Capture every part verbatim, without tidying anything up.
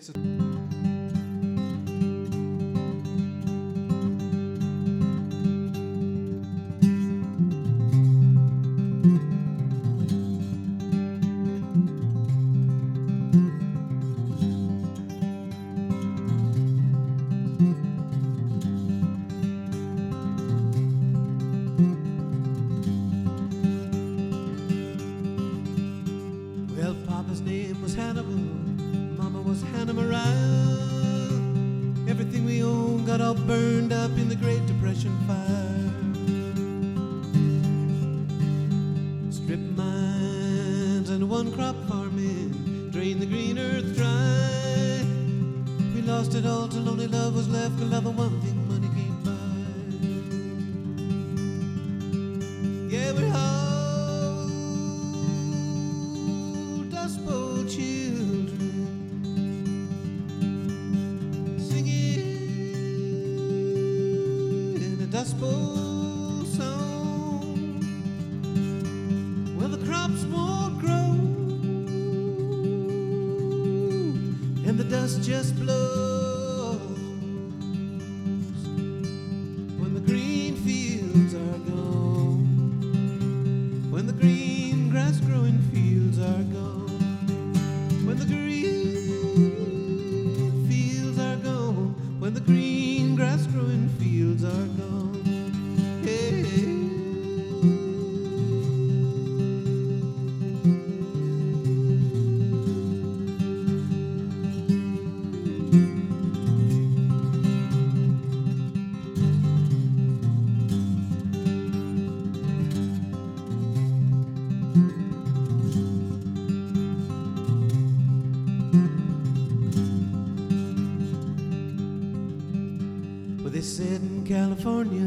Well, Papa's name was Hannibal, Mama was Hannah Mariah. Everything we owned got all burned up in the Great Depression fire. Strip mines and one crop farming drained the green earth dry. We lost it all till only love was left, the love, the one thing money can't buy. Yeah, we're all Dust Bowl children, singing a Dust Bowl song. Well, the crops won't grow, and the dust just blows when the green fields are gone, when the green grass growing fields are gone, when the green fields are gone, when the green grass growing fields are gone. Hey, hey. Well, they said in California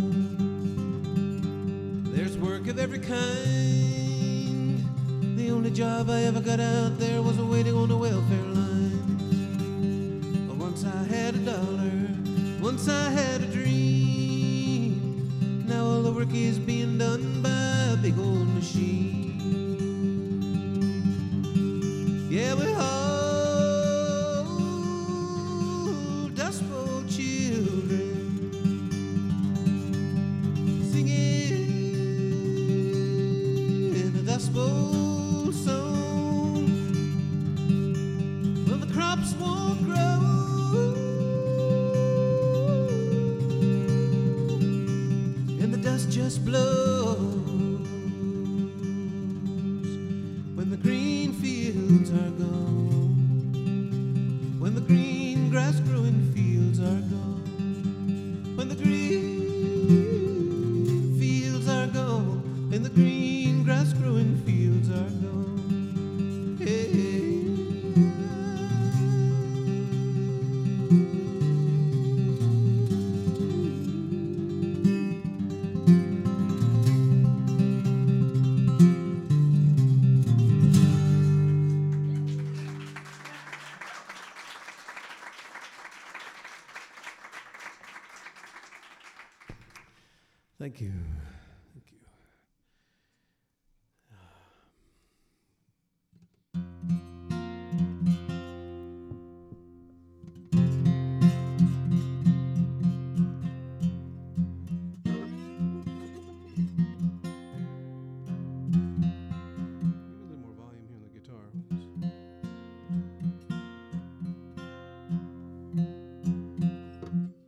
there's work of every kind. The only job I ever got out there was waiting on the welfare line. But once I had a dollar, once I had a dream. Now all the work is being done by a big old machine. Yeah, we're all Dust Bowl children, singing a Dust Bowl song. Well, the crops won't grow, and the dust just blows when the green fields are gone, when the green grass growing fields are gone, when the green fields are gone, when the green grass growing fields are gone. Hey. Thank you.